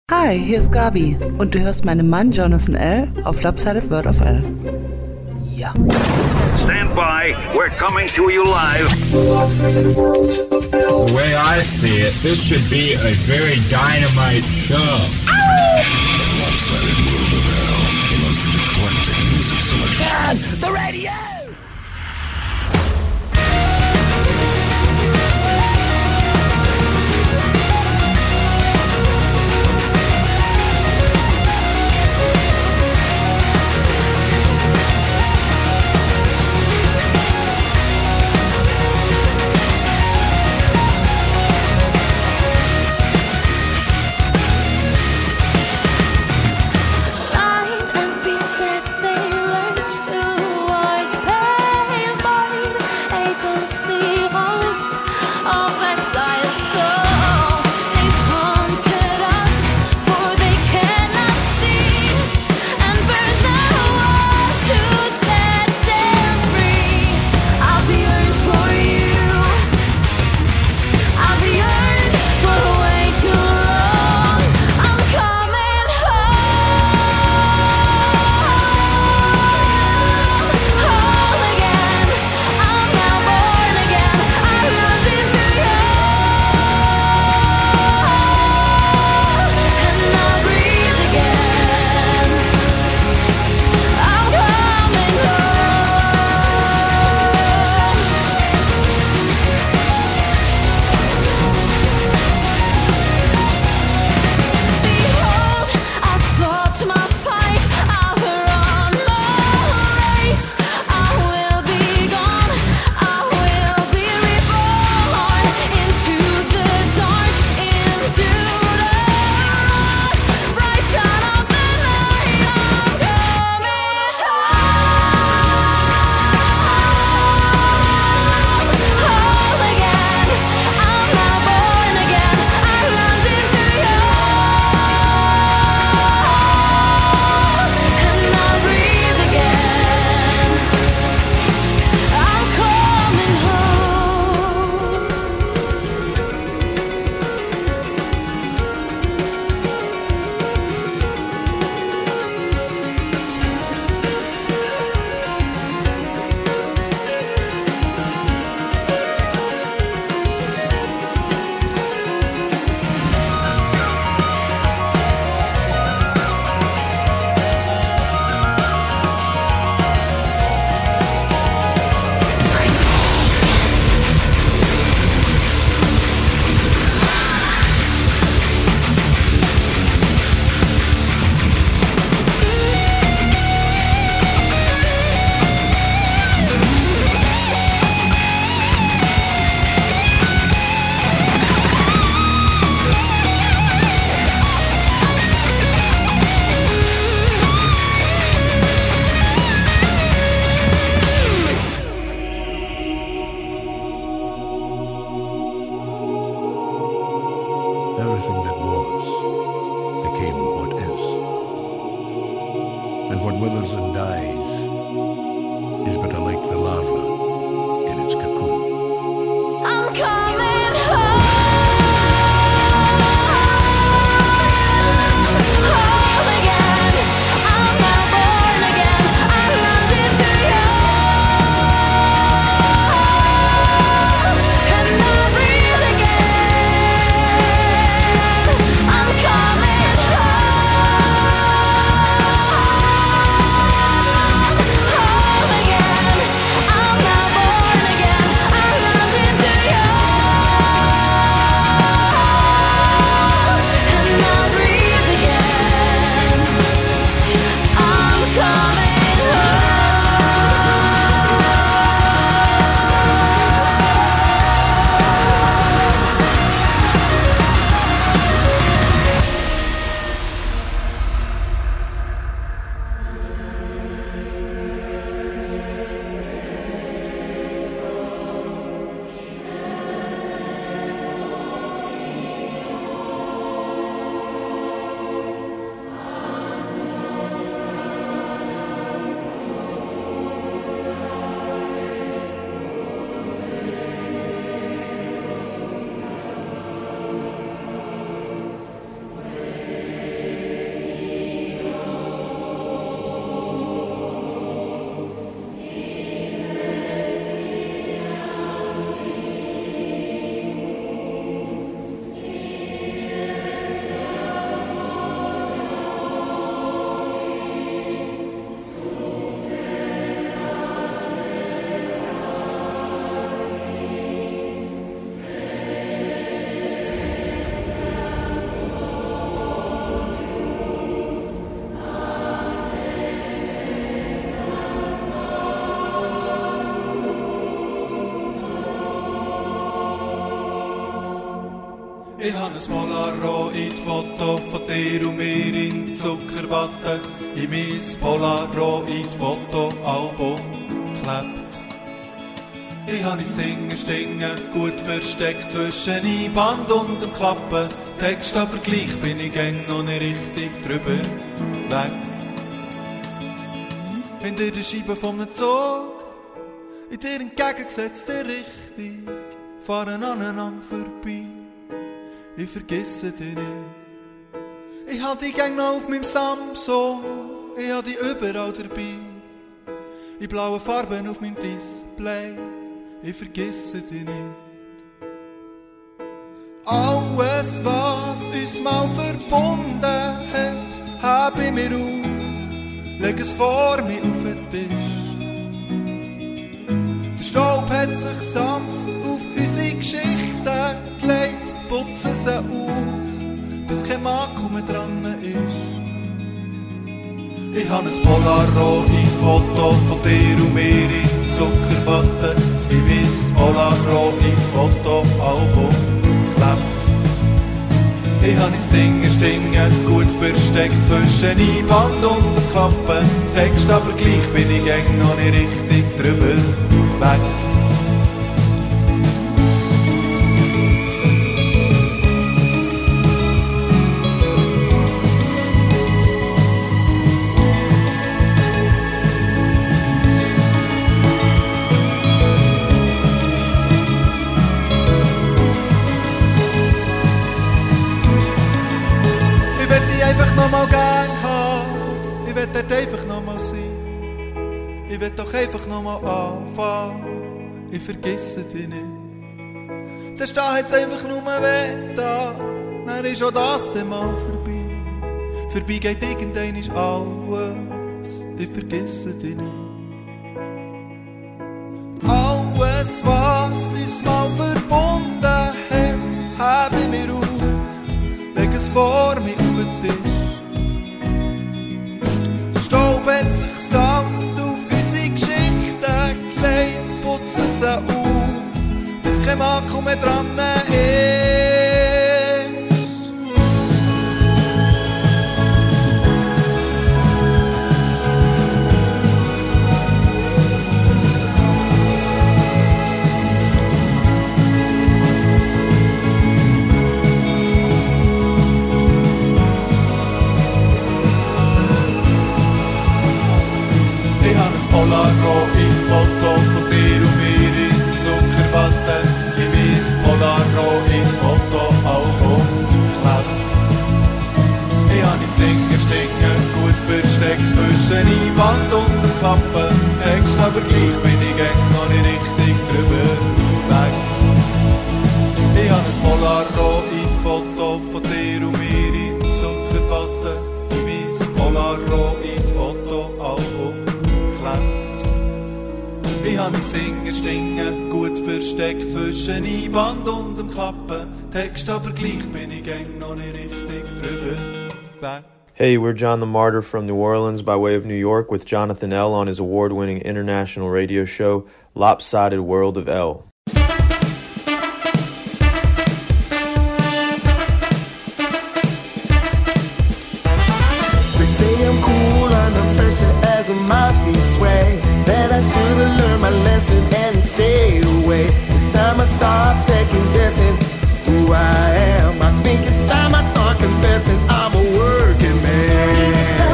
Hi, hier ist Gabi und du hörst meinen Mann Jonathan L. auf Lopsided Word of L. Ja. Stand by, we're coming to you live. The way I see it, this should be a very dynamite show. Lopsided World of L, the most eclectic music selection. On the radio! Everything that was became what is. And what withers and dies is but like the larva in its cocoon. I'm coming home. I'm Ich habe ein Polaroid-Foto von dir und mir in Zuckerwatte in mein Polaroid-Foto-Album geklebt. Ich habe Singen gut versteckt zwischen Einband und dem Klappen. Text, aber gleich bin ich gäng noch nicht richtig drüber weg. Hinter der Scheibe von einem Zug, in der entgegengesetzten Richtung, fahren aneinander vorbei. Ich vergesse dich nicht. Ich halte die Gang noch auf meinem Samsung, ich habe die überall dabei. In blauen Farben auf meinem Display, ich vergesse dich nicht. Alles, was uns mal verbunden hat, habe ich mir auf, leg es vor mir auf den Tisch. Der Staub hat sich sanft auf unsere Geschichten gelegt, putzen sie aus, bis kein Makel mehr dran ist. Ich habe ein Polaroid-Foto von dir und mir in Zuckerwatte in mein Polaroid-Foto-Album geklebt. Ich habe Singen gut versteckt zwischen Einband und der Klappe. Text, aber gleich bin ich gäng noch nicht richtig drüber weg. Nochmal gern haben, ich will dort einfach nochmal sein. Ich will doch einfach nochmal anfangen, ich vergesse dich nicht. Zuerst da hat's einfach nur weh da, dann ist auch das dann mal vorbei. Vorbei geht irgendwann ist alles, ich vergesse dich nicht. Alles, was uns mal verbunden hat, habe ich mir auf, leg es vor mir auf den Tisch. Staub hat sich sanft auf unsere Geschichten gelegt, putzen sie aus, bis kein Makel mehr dran ist. Polaroid-Foto von dir und mir in Zuckerwatte in mein Polaroid-Foto-Album geklebt. Ich habe Singen gut versteckt zwischen Einband und der Klappe. Text, aber gleich bin ich gäng noch nicht richtig drüber weg. Ich habe ein Polaroid-Foto von dir und mir in Zuckerwatte in mein Polaroid-Foto-Album. Ich habe Singen gut versteckt zwischen Einband und dem Klappen. Text, aber gleich bin ich gäng noch nicht richtig drüber weg. Hey, we're John the Martyr from New Orleans by way of New York with Jonathan L. on his award-winning international radio show, Lopsided World of L. They say I'm cool under pressure as my feet sway. That I should've learned my lesson and stay away. It's time I start second guessing who I am. I think it's time I start confessing I'm a working man.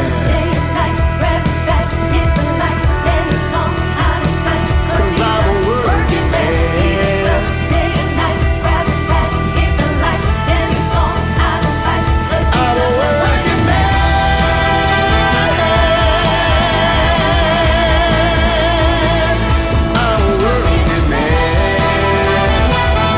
Cause I'm a working man. I'm a working man. I'm a working man.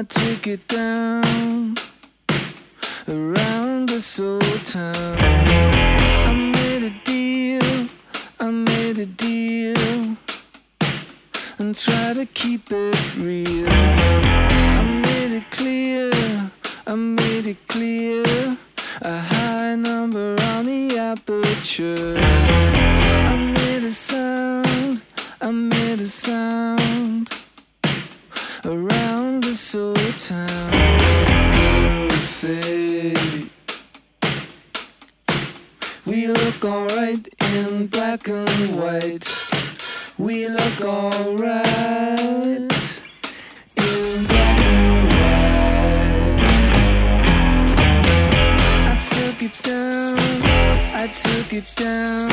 I took it down around this old town. I made a deal and try to keep it real. I made it clear, a high number on the aperture. I made a sound around this old town. Girls say we look alright in black and white. We look alright in black and white. I took it down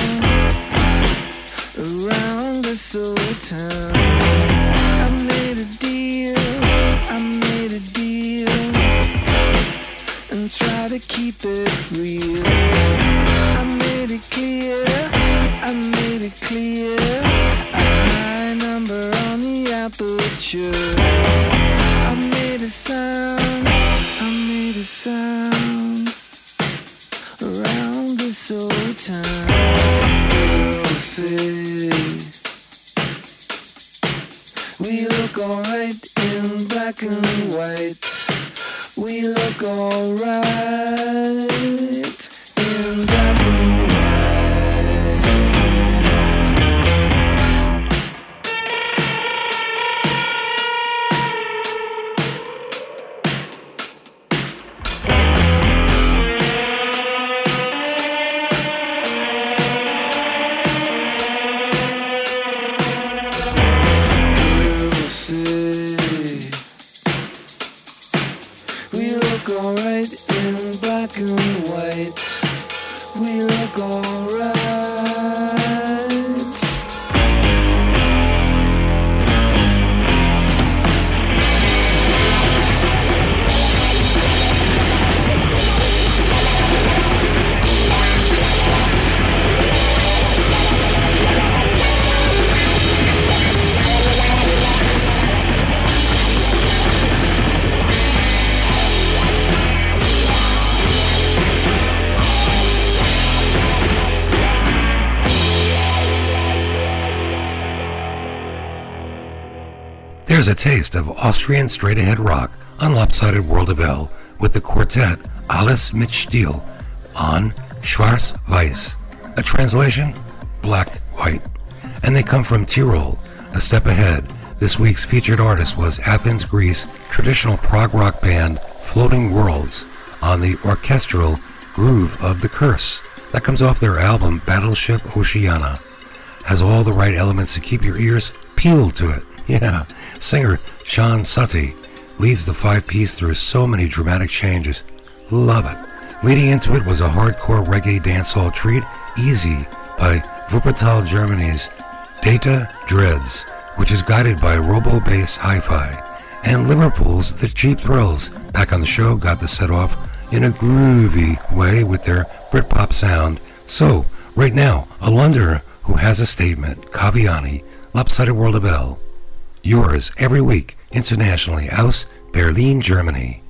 around this old town. I made a deal and try to keep it real. I made it clear, a high number on the aperture. I made a sound around this old town. Girls say we look alright in black and white. We look alright in black and white. Alright in black and white. We look alright. There's a taste of Austrian straight-ahead rock on Lopsided World of L with the quartet Alles mit Stil on Schwarz-Weiß. A translation, black-white. And they come from Tyrol, a step ahead. This week's featured artist was Athens, Greece, traditional prog rock band Floating Worlds on the orchestral Groove of the Curse. That comes off their album Battleship Oceana. Has all the right elements to keep your ears peeled to it. Yeah, singer Sean Sutty leads the five-piece through so many dramatic changes. Love it. Leading into it was a hardcore reggae dancehall treat, Easy, by Wuppertal, Germany's Data Dreads, which is guided by Robo-Bass Hi-Fi. And Liverpool's The Cheap Thrills, back on the show, got the set off in a groovy way with their Britpop sound. So, right now, a Londoner who has a statement, Kaviani, Lopsided World of L. Yours every week, internationally, aus Berlin, Germany.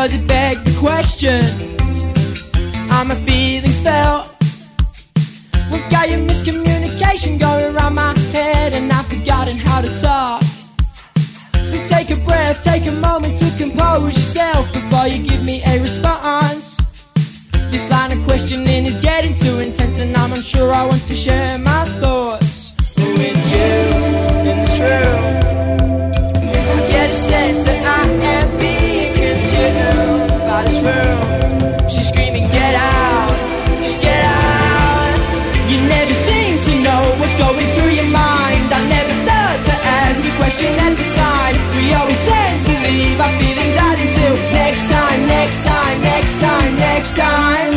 does it beg the question? Are my feelings felt? We've got your miscommunication going around my head, and I've forgotten how to talk. So take a breath, take a moment to compose yourself before you give me a response. This line of questioning is getting too intense, and I'm unsure I want to share my thoughts. But with you in this room, I get a sense that I am being consumed by this room. She's screaming, get out, just get out. You never seem to know what's going through your mind. I never thought to ask the question at the time. We always tend to leave our feelings out until next time, next time, next time, next time.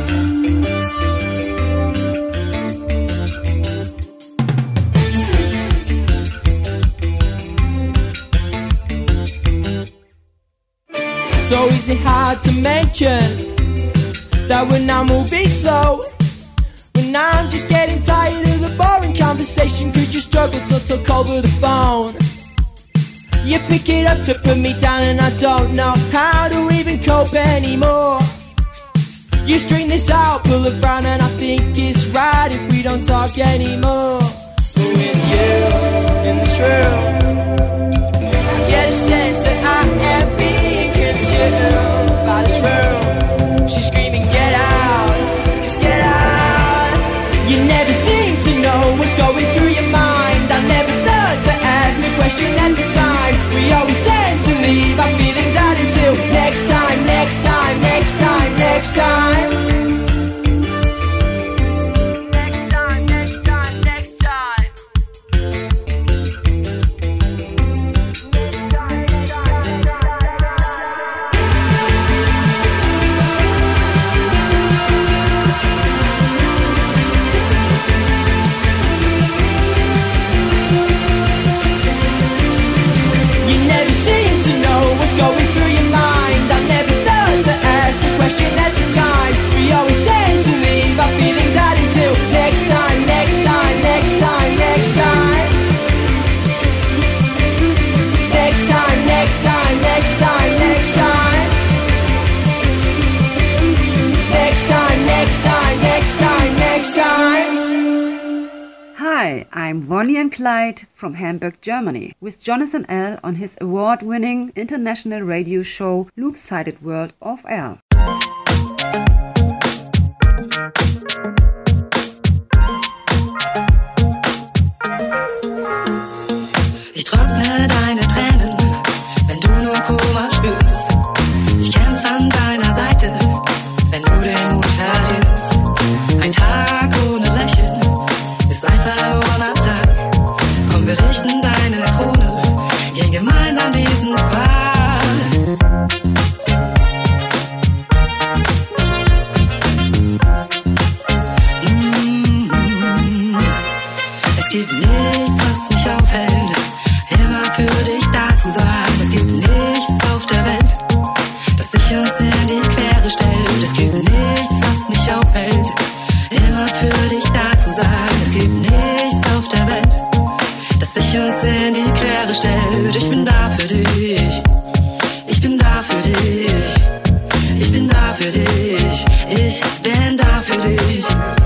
So is it hard to mention that when I'm moving slow, when I'm just getting tired of the boring conversation, cause you struggle to talk over the phone. You pick it up to put me down, and I don't know how to even cope anymore. You string this out, pull a frown, and I think it's right if we don't talk anymore. But with you in this room, I get a sense that I am being consumed by this room. She's screaming, get out, just get out. You never seem to know what's going through your mind. I never thought to ask the question at the time. We always tend to leave our feelings out until next time, next time, next time, next time. Going through your mind, I never thought to ask the question at the time. We always tend to leave our feelings out until next time, next time, next time, next time. Next time, next time, next time, next time. Next time, next time, next time, next time. Hi, I'm Bonnie and Clyde from Hamburg, Germany, with Jonathan L. on his award-winning international radio show Loop-Sided World of L. Ich trockne deine Tränen, wenn du nur Kummer spürst. Ich kämpf an deiner Seite, wenn du den Mut verlierst. Ein Tag ohne Lächeln ist ein verlorener Tag. Komm, wir richten deine Krone, gehen gemeinsam diesen Pfad. Es gibt nichts, was mich aufhält, immer für dich da zu sein. Es gibt nichts auf der Welt, das sich uns in die Quere stellt. Es gibt nichts, was mich aufhält, immer für dich da zu sein. Es gibt nichts auf der Welt, das sich uns in die Quere stellt. Ich bin da für dich, ich bin da für dich, ich bin da für dich, ich bin da für dich.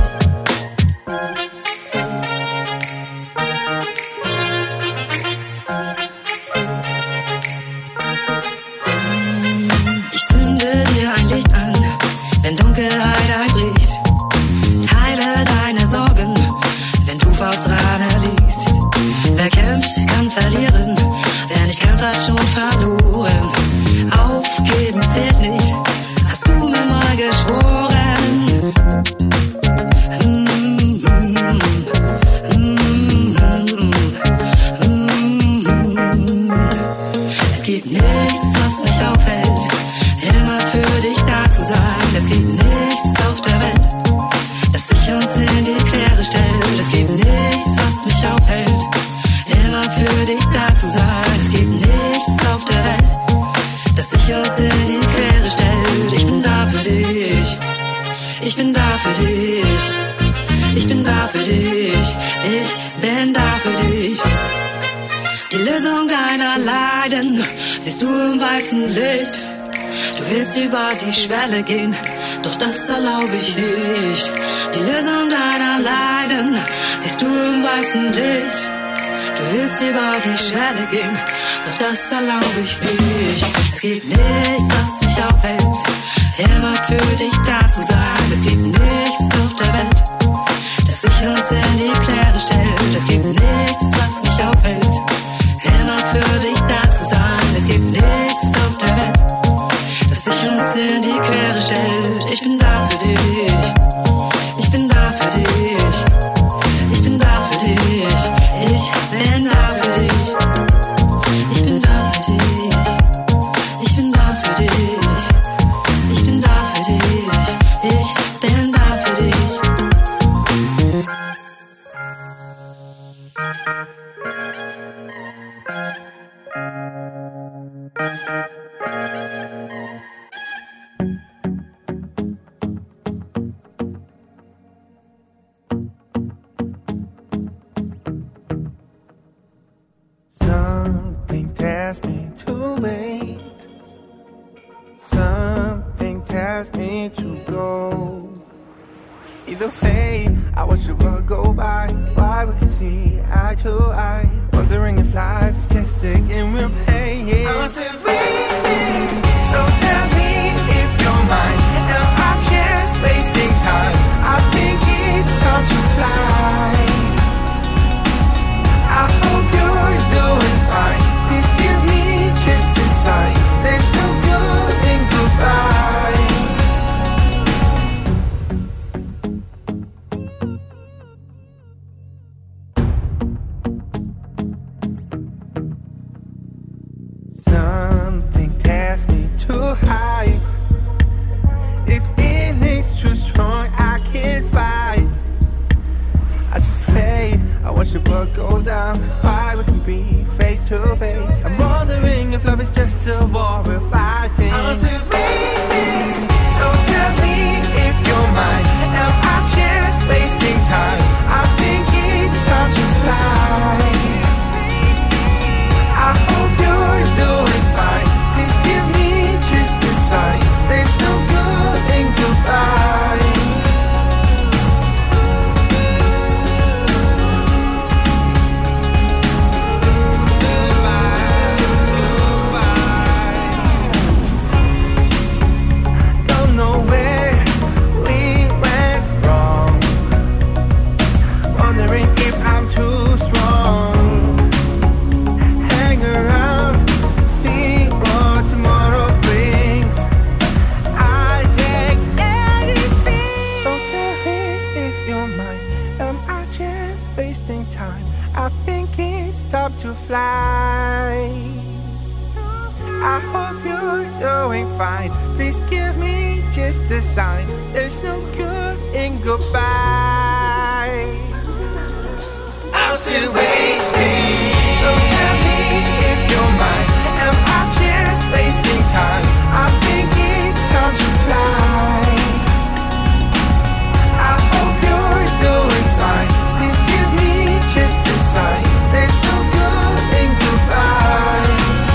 Ich zünde dir ein Licht an, wenn Dunkelheit einbricht. Teile deine Sorgen, wenn du Faustreine liest. Wer kämpft, kann verlieren, wer nicht kämpft, hat schon verloren. Aufgeben zählt nicht, hast du mir mal geschworen. Es gibt nichts, was mich aufhält, immer für dich da zu sein. Es gibt nichts auf der Welt, das sich uns in die Quere stellt. Es gibt nichts, was mich aufhält, immer für dich da zu sein. Es gibt nichts auf der Welt, das sich uns in die Quere stellt. Ich bin da für dich, ich bin da für dich, ich bin da für dich, ich bin da für dich. Die Lösung deiner Leiden siehst du im weißen Licht. Du willst über die Schwelle gehen, doch das erlaube ich nicht. Die Lösung deiner Leiden siehst du im weißen Licht. Du willst über die Schwelle gehen, doch das erlaube ich nicht. Es gibt nichts, was mich aufhält, immer für dich da zu sein. Es gibt nichts auf der Welt, das sich uns in die Quere stellt. Es gibt nichts, was mich aufhält, immer für dich da zu sein. Es gibt nichts auf der Welt, das sich uns in die Quere stellt. Ich bin da für dich, ich bin da für dich, ich bin da für dich, ich bin da für dich, ich bin da für dich, ich bin da für dich, ich bin da für dich, ich bin da für dich. Something tells me to wait. Something tells me to go. Either way, I watch the world go by. Why we can see eye to eye. Wondering if life is just a game we're playing. I'm still waiting, so tell me if you're mine. Am I just wasting time? I think it's time to fly. I hope you're doing fine. Please give me just a sign. There's no good in goodbye. Something tells me to hide. This feeling's too strong, I can't fight. I just play, I watch the world go down. Why we can be face to face. I'm wondering if love is just a war we're fighting. I'm still waiting, so tell me if you're mine. Am I just wasting time? I think it's time to fly. I hope you're doing fine. Please give me just a sign. There's no good in goodbye. Time to fly. I hope you're doing fine. Please give me just a sign. There's no good in goodbye. I'm still waiting, so tell me if you're mine. Am I just wasting time? I think it's time to fly. I hope you're doing fine. Please give me just a sign. There's no good in goodbye.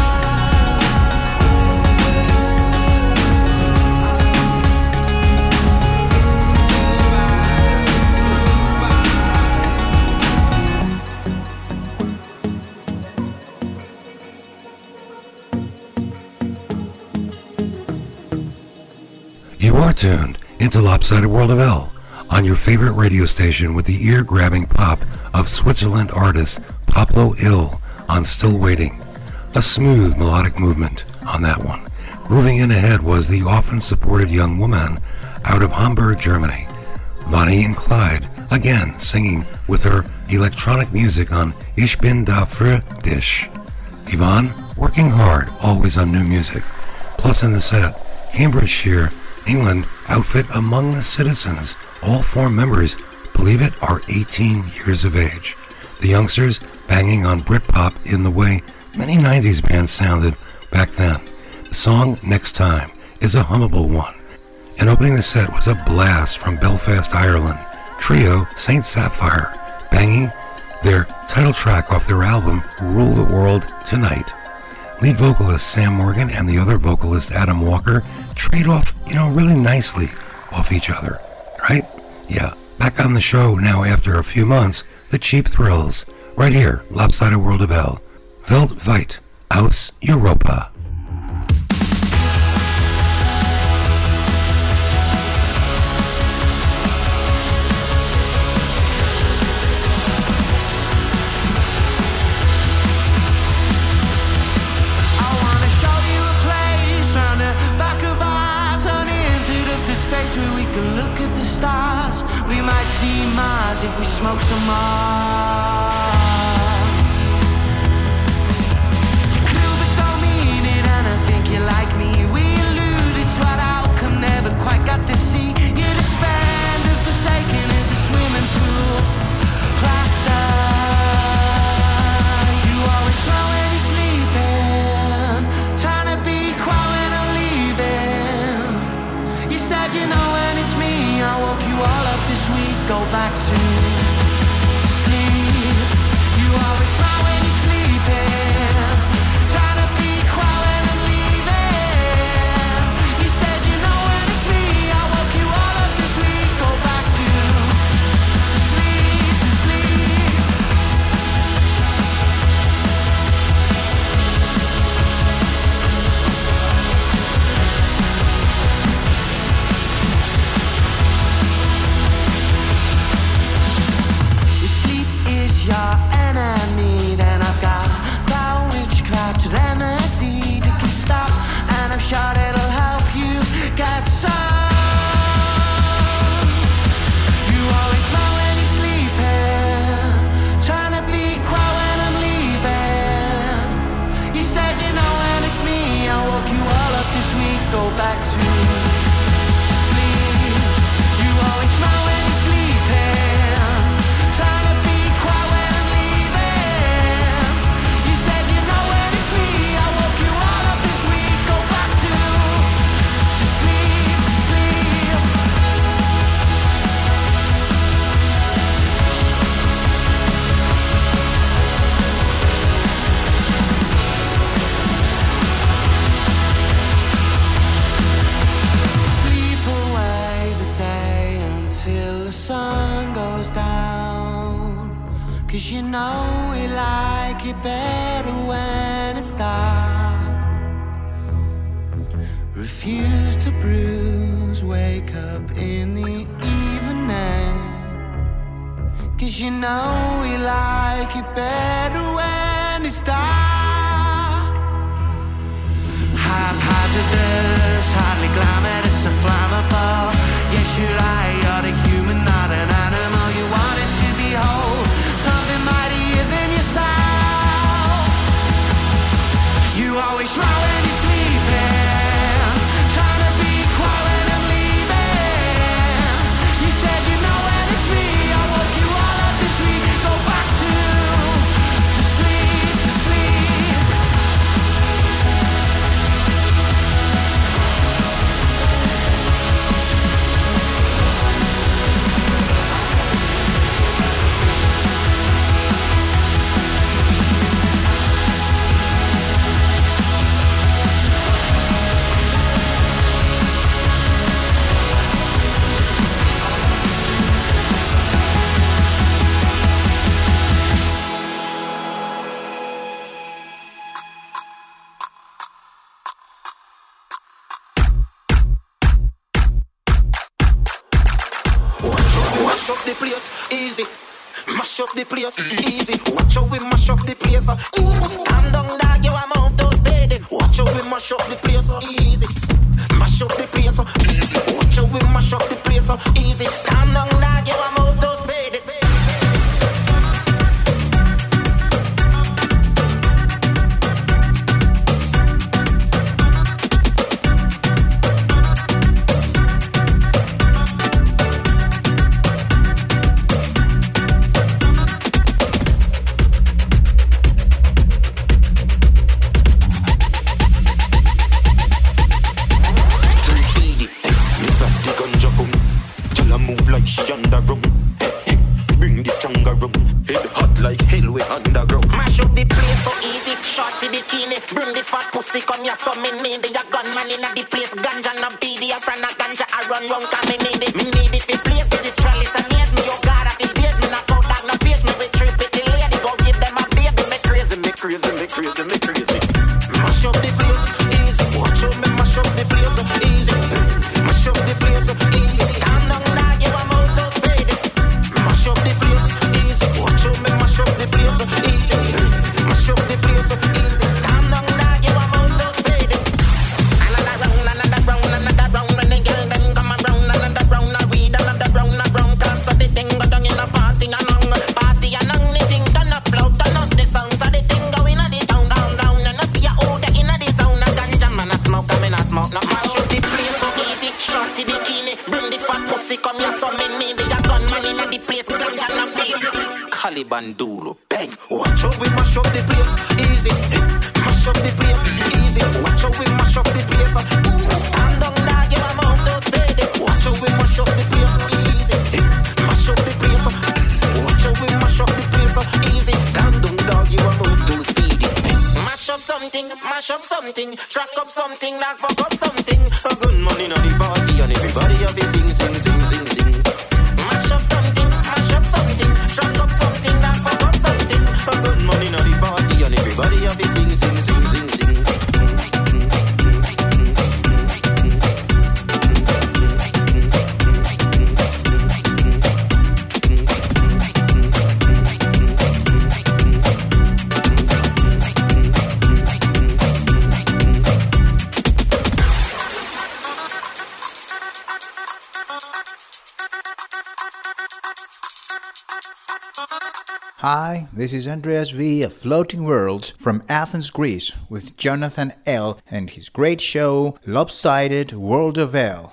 You are tuned into Lopsided World of L on your favorite radio station with the ear-grabbing pop of Switzerland artist Pablo Ill on Still Waiting. A smooth melodic movement on that one. Grooving in ahead was the often supported young woman out of Hamburg, Germany, Bonnie and Clyde, again singing with her electronic music on Ich bin da für dich. Yvonne, working hard, always on new music. Plus in the set, Cambridgeshire, England outfit Among the Citizens. All 4 members, believe it, are 18 years of age. The youngsters banging on Britpop in the way many 90s bands sounded back then. The song Next Time is a hummable one. And opening the set was a blast from Belfast, Ireland. Trio Saint Sapphire, banging their title track off their album Rule the World Tonight. lead vocalist Sam Morgan and the other vocalist Adam Walker trade off, really nicely off each other, right? Yeah, back on the show now after a few months, the Cheap Thrills, right here, Lopsided World of L, Weltweit aus Europa. Where we can look at the stars, we might see Mars if we smoke some more. You clue but don't mean it, and I think you like me. We alluded to our outcome, never quite got to see. You're disbanded, forsaken as a swimming pool, plaster. You always smell when you're sleeping, trying to be quiet when I'm leaving. You said you know when it's me, I woke you all up this week. Go back to sleep. You always smile when you're sleeping, trying to be quiet when I'm leaving. You said you know when it's me, I woke you all up this week. Go back to sleep, to sleep. Your enemy, then I've got a witchcraft remedy that can stop, and I'm sure it'll help you get some. You always know when you're sleeping, trying to be quiet when I'm leaving. You said you know when it's me, I woke you all up this week. Go back to sleep. You always smile when you're sleeping, trying to be quiet when I'm leaving. You said you know when it's me, I woke you all up this week. Go back to sleep, to sleep. Sleep away the day until the sun goes down, 'cause you know we like it better when it's dark. Refuse to bruise, wake up in the evening, 'cause you know we like it better when it's dark. Haphazardous, hardly glamorous or flammable. Yes, you're right, you're a human, not an animal. You wanted to behold something mightier than yourself. You always smile when you're sleeping, trying to be quiet when I'm leaving. You said you know when it's me, I woke you all up this week. Go back to sleep, to sleep. Mash up the place, easy. Mash up the place, easy. Watch how we mash up the place. Calm down, dog, you are out those baby. Watch how we mash up the place, easy. Mash up the place, easy. Watch how we mash up the place, easy. Calm down, dog, you are out those baby. shorty bikini. Bring the fat pussy, come here, so me need it. A gunman in the place, ganja no BD. A friend of ganja, I run round, cause me need it. Me need it, fi place it, this trellis and yes. Me, oh God, I fi base me, knock out dog, no face. Me with three pretty lady, go give them a baby. Me crazy, me crazy, me crazy, me crazy. Mash up the place, easy. Watch out, me mash up the place, easy. Mash up the place, easy. Calm down, now, you a mouth to spade it. Mash up the place, easy. Watch out, me mash up the place, easy. Mash up the place, easy. Calm down, now, you a mouth to spade it. Another round, another round, another round. When the girl them come around, another round, I read another round, a round. Cause so the thing go down in a party and on. Party and on, the thing turn up loud, turn up the sound. So the thing go in a the town, down, down. And I see a out there in a the sound. A ganja man a smoke, I mean a smoke. Now mash up the place so easy. Shorty bikini, bring the fat pussy, come here so me need it. A gunman in a the place, ganja no beat. Caliban Dulu, bang. Watch out we mash up the place, easy. Mash up the place, easy. Watch out we mash up the place. Calm down, dog, you a mouth to spade it. Watch out we mash up the place, easy. Mash up the place. Watch out we mash up the place, easy. Calm down, dog, you a mouth to speed it. Mash up something, track up something, knock fuck up something. A good money in the party and everybody have it sing, sing, sing, sing, sing. Mash up something, track up something, knock fuck up something. A good money in the party and everybody have it sing, sing, sing, sing, sing. Hi, this is Andreas V of Floating Worlds from Athens, Greece, with Jonathan L. and his great show, Lopsided World of L.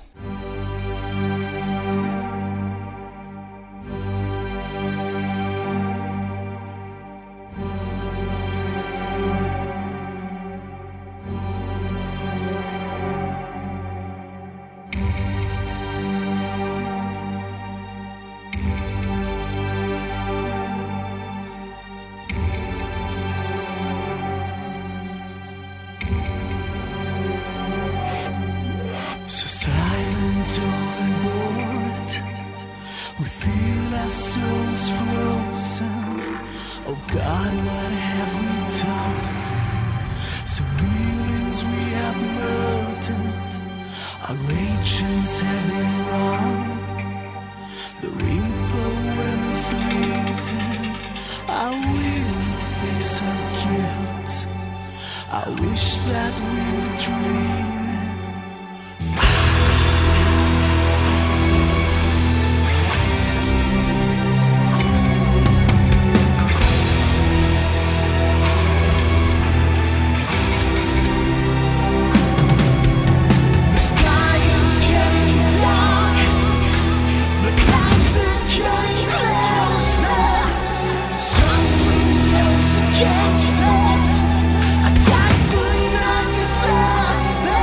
Against us, attack for not disaster.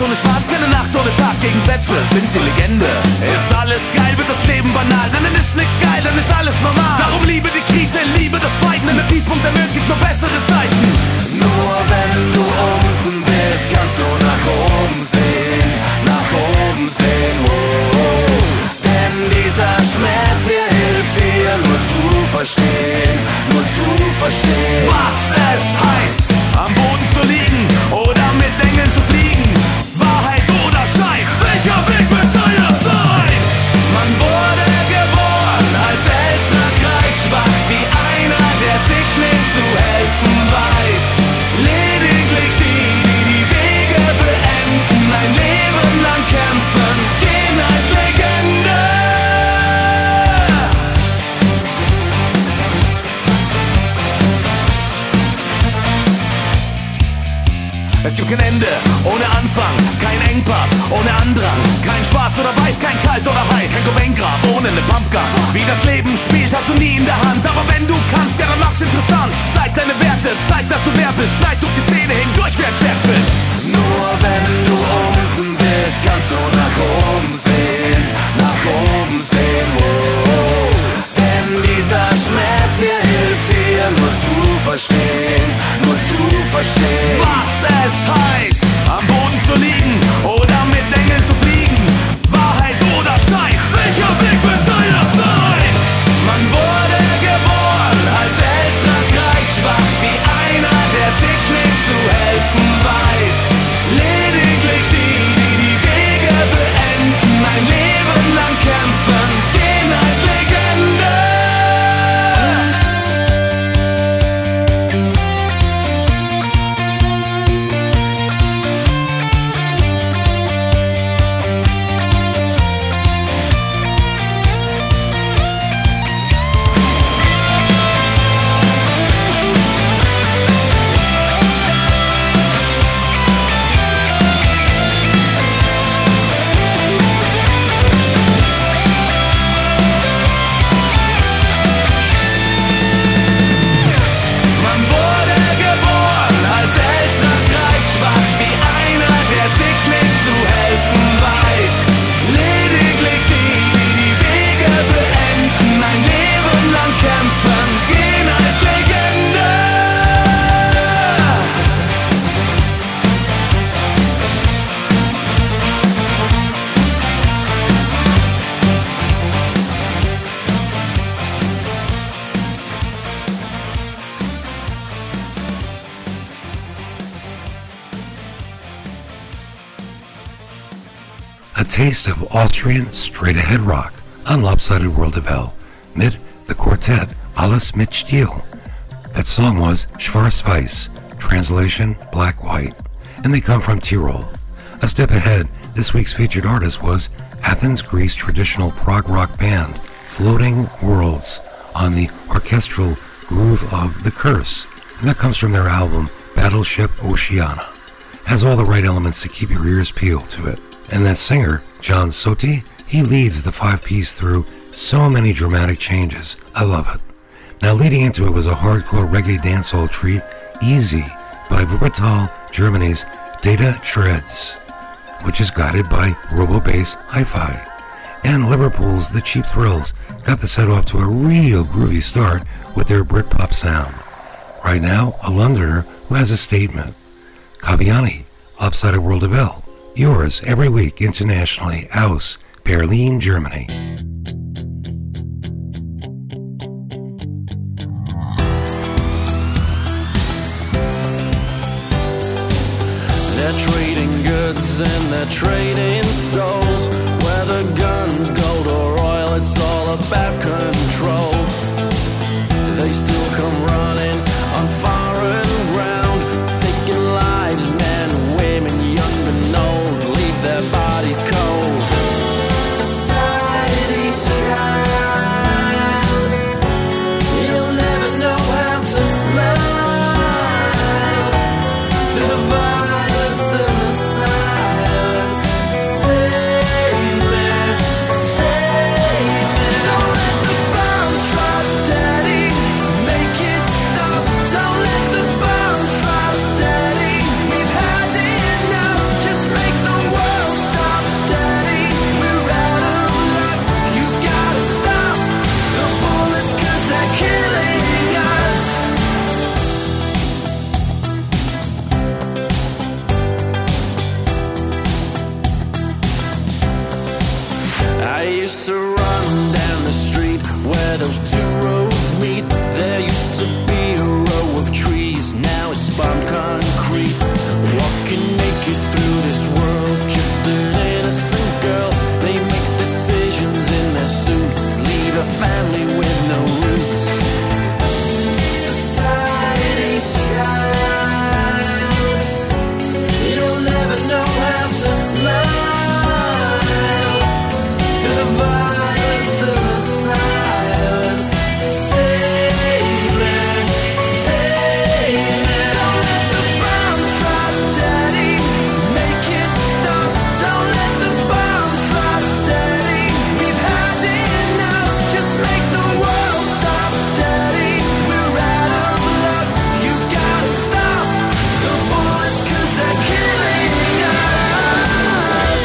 ohne Schwarz, keine Nacht ohne Tag, Gegensätze sind die Legende. Ist alles geil, wird das Leben banal, denn dann ist nix geil, dann ist alles normal. Darum liebe die Krise, liebe das Fighten, in dem Tiefpunkt ermöglicht nur bessere Zeiten. Nur wenn du unten bist, kannst du nach oben sehen, oh. Denn dieser Schmerz hier hilft dir nur zu verstehen, was es heißt, am Boden zu liegen oder mit Engeln zu fliegen. Wahrheit oder Schein, welcher Weg wird deiner sein? Man wurde geboren als älterer Kreisschwach, wie einer, der sich nicht zu helfen weiß. Lediglich die Wege beenden, ein Leben lang kämpfen, gehen als Legende. Es gibt kein Ende ohne Anfang, kein Engpass ohne Andrang, kein Schwarz oder Weiß, kein Kalt oder Heiß, kein Domaingrab ohne ne Pumpgun. Wie das Leben spielt, hast du nie in der Hand, aber wenn du kannst, ja dann mach's interessant. Zeig deine Werte, zeig, dass du wer bist, schneid durch die Szene hindurch wie ein Schwertfisch. Nur wenn du unten bist, kannst du nach oben sehen, oh. Denn dieser Schmerz hier hilft dir nur zu verstehen, was es heißt, am Boden zu liegen oder mit Engeln zu fliegen. Wahrheit oder Schein, welcher Weg wird deiner sein? Man wurde geboren als älterer Kreisschwach, wie einer, der sich nicht zu helfen weiß. Lediglich die Wege beenden, ein Leben lang kämpfen, gehen als Legende. A taste of Austrian straight-ahead rock on Lopsided World of L, mit the quartet Alles mit Stil. That song was Schwarz-Weiß, translation black-white, and they come from Tyrol. A step ahead, this week's featured artist was Athens, Greece traditional prog rock band Floating Worlds on the orchestral groove of The Curse, and that comes from their album Battleship Oceana. Has all the right elements to keep your ears peeled to it. And that singer, John Sotti, he leads the five-piece through so many dramatic changes. I love it. Now leading into it was a hardcore reggae dancehall treat, Easy, by Wuppertal, Germany's Data Shreds, which is guided by RoboBass Hi-Fi. And Liverpool's The Cheap Thrills got the set off to a real groovy start with their Britpop sound. Right now, a Londoner who has a statement. Kaviani, Lopsided World of L. Yours every week internationally aus Berlin, Germany. They're trading goods and they're trading souls. Whether guns, gold or oil, it's all about control. They still come running on foreign ground, taking lives, men and women, young and old, leave their bodies cold. Society's child, you'll never know how to smile through the violence and the silence. Save me, save me. So those two roads meet. There used to be a row of trees, now it's bombed concrete. Walking naked through this world, just an innocent girl. They make decisions in their suits, leave a family with no roots. Society's child, you'll never know how to smile through the violence of the silence. Save me, save me. Don't let the bombs drop, Daddy. Make it stop. Don't let the bombs drop, Daddy. We've had enough. Just make the world stop, Daddy. We're out of luck. You gotta stop the bullets, 'cause they're killing us.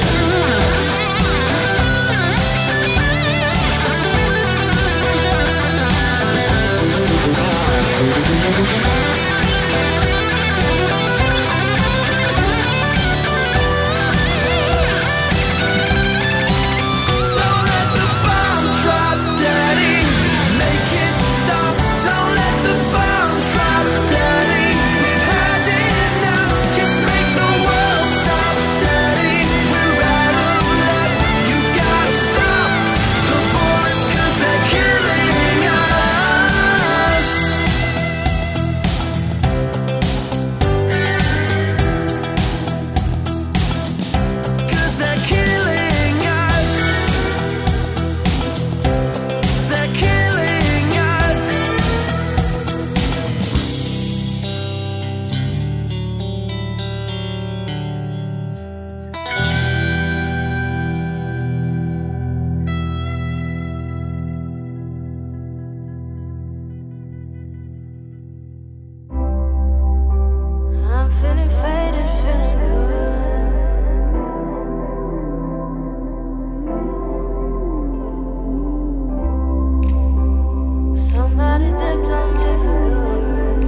Don't let the bombs drop, Daddy. Make it stop. Don't let the bombs drop, Daddy. We've had enough. Just make the world stop, Daddy. We're out of luck. You gotta stop the bullets, 'cause they're killing us. 'Cause they're killing us. They're killing us. I'm feeling faded, feeling good. Somebody dipped on me for good.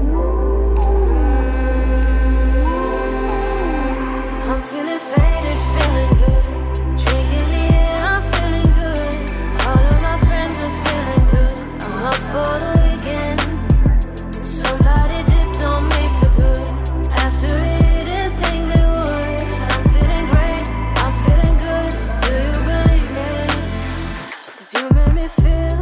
I'm feeling faded, feeling good. Drinking the air, I'm feeling good. All of my friends are feeling good. I'm up for the weekend. Somebody dipped on me for good. After it didn't think they would. I'm feeling great, I'm feeling good. Do you believe me? 'Cause you made me feel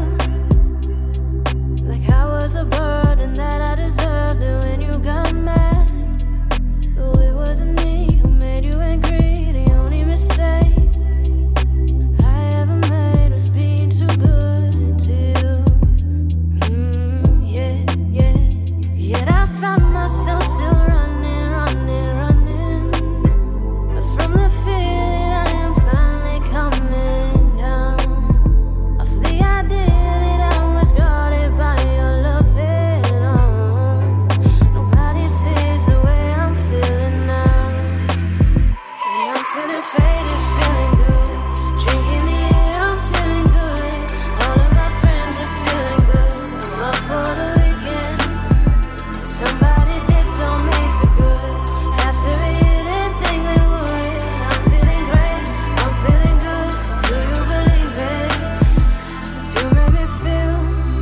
like I was a burden that I deserved. And when you got mad, though it wasn't me who made you angry, the only mistake I ever made was being too good to you. Yeah, yeah. Yet I found myself still running, running, running. But from the fear that I am finally coming down, off the idea that I was guarded by your loving arms. Nobody sees the way I'm feeling now. And I'm feeling faded, feeling good. Drinking the air, I'm feeling good. All of my friends are feeling good. I'm up for the weekend. Somebody dipped on me for good. After it didn't think they would. I'm feeling great, I'm feeling good. Do you believe it? 'Cause you made me feel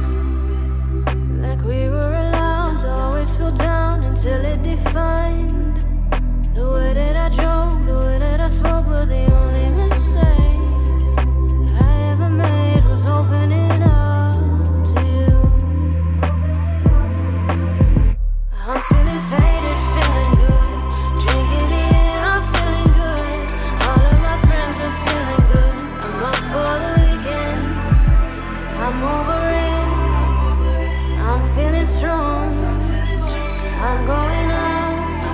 like we were allowed to always feel down until it defined the way that I drove, the way that I spoke. But the only mistake I ever made was opening up to you. I'm feeling faded, feeling good. Drinking the air, I'm feeling good. All of my friends are feeling good. I'm up for the weekend. I'm over it. I'm feeling strong. I'm going out.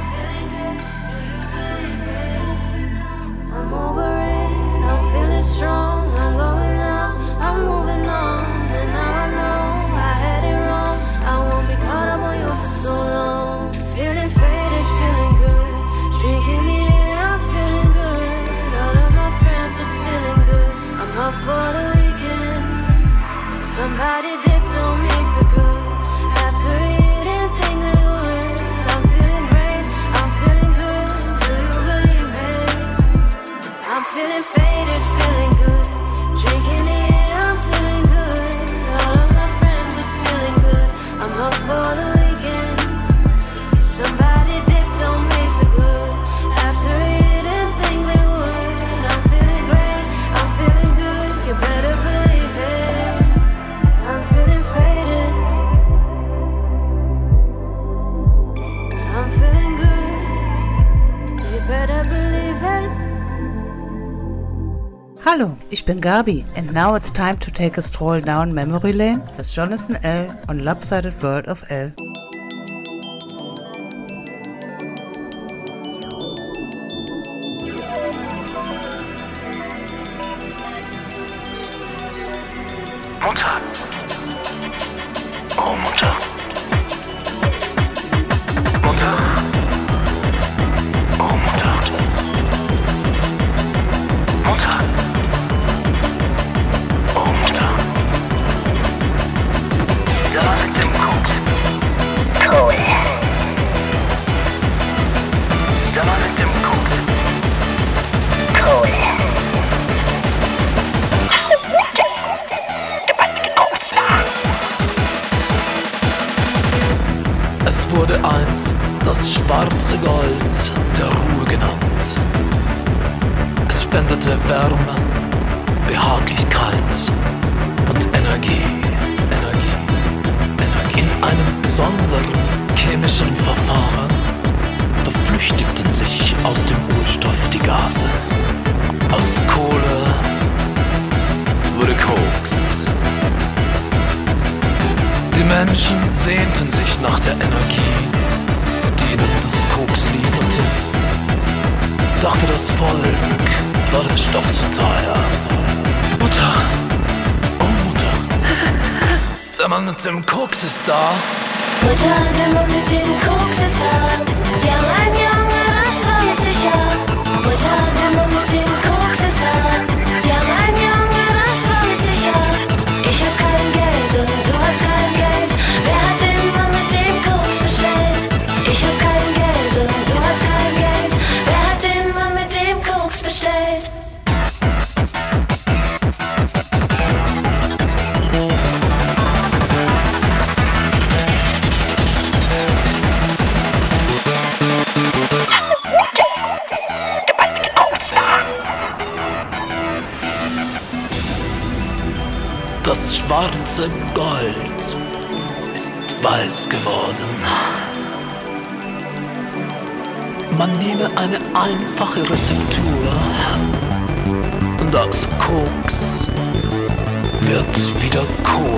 I'm over it. I'm feeling strong. I'm going out. I'm moving on. And now I know I had it wrong. I won't be caught up on you for so long. Feeling faded, feeling good. Drinking the air, I'm feeling good. All of my friends are feeling good. I'm up for the weekend. Somebody dipped on me for good. After it didn't think they would. I'm feeling great, I'm feeling good. Do you believe me? I'm feeling faded, feeling good. Drinking the air, I'm feeling good. Ich bin Gabi, and now it's time to take a stroll down memory lane with Jonathan L. on Lopsided World of L. Mutter. Oh, Mutter. Mutter. Oh, Mutter. Mutter. Oh, Mutter. Da mit dem Koks. Cool. Da mit dem Koks. Cool. Es wurde einst das schwarze Gold der Ruhe genannt. Es spendete Wärme, Behaglichkeit und Energie. In einem besonderen chemischen Verfahren verflüchtigten sich aus dem Urstoff die Gase. Aus Kohle wurde Koks. Die Menschen sehnten sich nach der Energie, die ihnen das Koks lieferte. Doch für das Volk war der Stoff zu teuer. Mutter, oh Mutter, der Mann mit dem Koks ist da. Mutter, der Mann mit dem Koks ist da. Ja, mein Junge, das weiß ich ja. Mutter, der Mann mit dem Koks ist da. Ja, mein Junge, das weiß ich ja. Ich hab kein Geld und du hast kein Geld. Wer hat den Mann mit dem Koks bestellt? Ich hab kein Geld und du hast kein Geld. Wer hat den Mann mit dem Koks bestellt? Das schwarze Gold ist weiß geworden. Man nehme eine einfache Rezeptur und aus Koks wird wieder Kohle.